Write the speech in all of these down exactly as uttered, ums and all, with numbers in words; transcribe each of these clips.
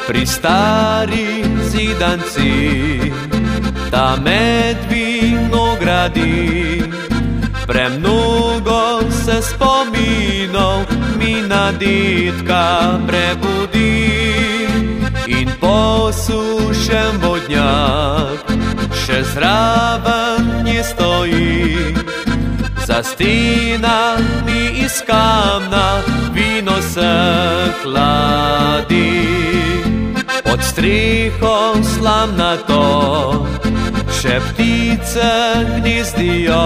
Pri stari zidanci, ta med vinogradi, premnogo se spominov mi na dedka prebudi. In posušen vodnjak še zraven nje stoji, za stenami iz kamna vino se hladi. Pod streho slamnato še ptice gnezdijo,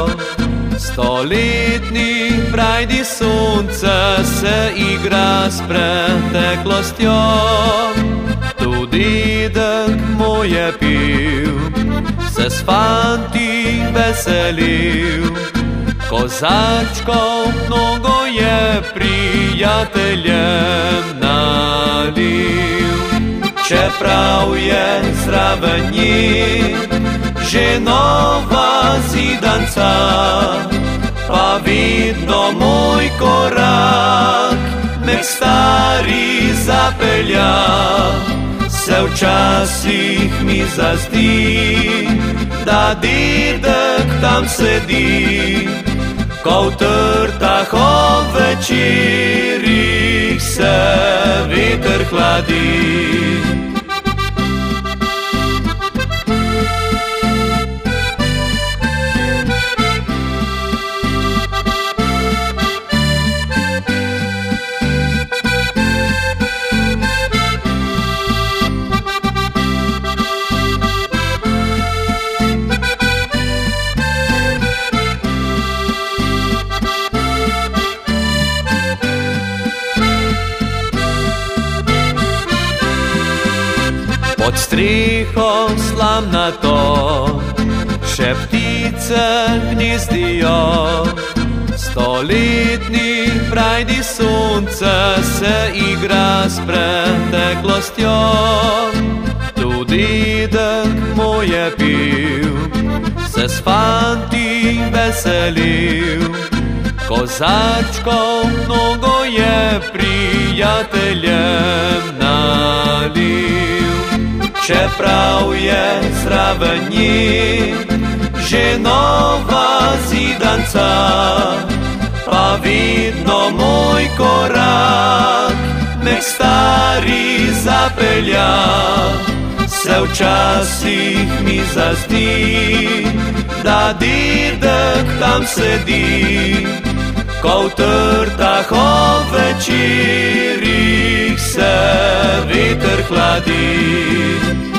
stoletni brajdi sonce se igra s preteklostjo. Tu dedek moj je pil, se s fanti veselil, kozarčkov mnogo je prijateljem nalil. Čeprav je zraven njih že nova zidanca, pa vidno moj korak me k stari zapelja. Se včasih mi zazdi, da dedek tam sedi, ko v trtah o večerih se veter hladi. Pod streho slamnato še ptice gnezdijo, stoletni brajdi sonce se igra s preteklostjo. Tu dedek moj je pil, se s fanti veselil, kozarčkov mnogo je prijateljem nalil. Čeprav je zraven njih že nova zidanca, pa vidno moj korak me k stari zapelja. Se včasih mi zazdi, da dedek tam sedi, ko v trtah o večerih se veter hladi.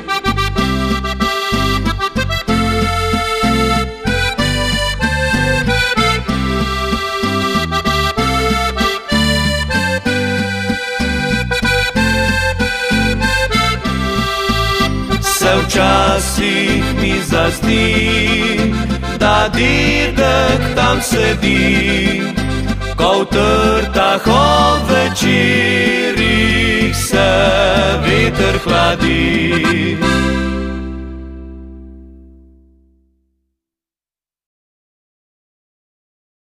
Se včasih mi zazdi, da dedek tam sedi, ko v trtah o večerih se veter hladi.